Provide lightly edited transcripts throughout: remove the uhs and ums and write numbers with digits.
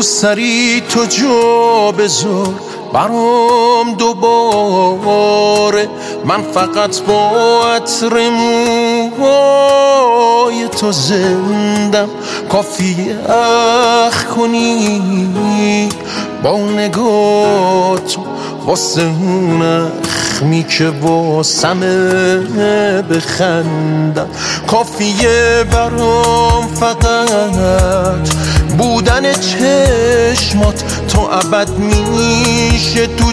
سری تو جا بذار برام دوباره. من فقط با عطر موهای تو زندم، کافیه اخ کنی با نگاه تو واسه اون اخمی که واسمه بخندم. کافیه برام فقط بودن چشمات، تو ابد میشه تو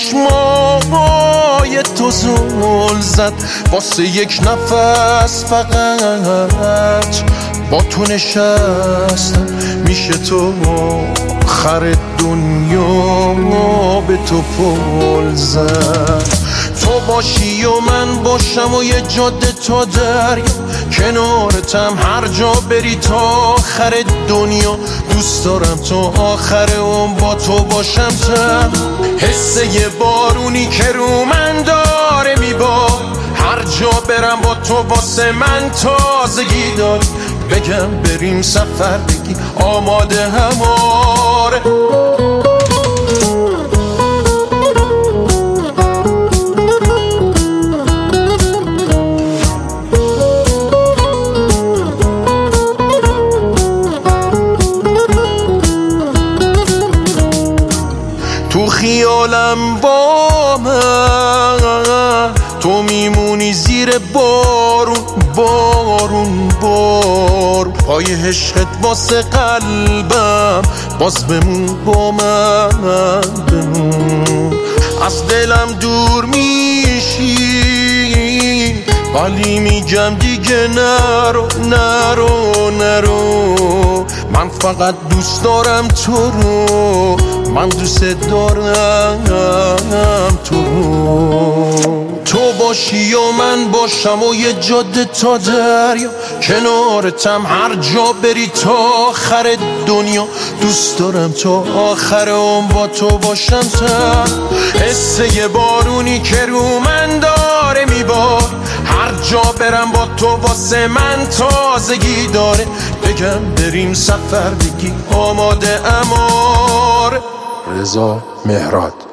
چشمای تو زل زد. واسه یک نفس فقط با تو نشستم، میشه تو آخر دنیا به تو پل زد. تو باشی و من باشم و یه جاده تا دریا، کنارتم هر جا بری تا آخر دنیا. دوست دارم تو آخر اون با تو باشم، تم حس یه بارونی که رو من داره میبار. هر جا برم با تو واسه من تازگی داری. بگم بریم سفر بگی آماده هماره. تو خیالم با من تو میمونی زیر بارون بارون بارون. پای عشقت واسه قلبم باز بمون با من بمون. از دلم دور میشی ولی میگم دیگه نرو نرو نرو. من فقط دوست دارم تو رو، من دوست دارم تو رو. تو باشی و من باشم و یه جاده تا دریا، کنارتم هر جا بری تا آخر دنیا. دوست دارم تو آخر اون با تو باشم، تم حس یه بارونی که رو من داره میبار. هر جا برم با تو واسه من تازگی داره. بگم بریم سفر بگی آماده اماره. رضا مهراد.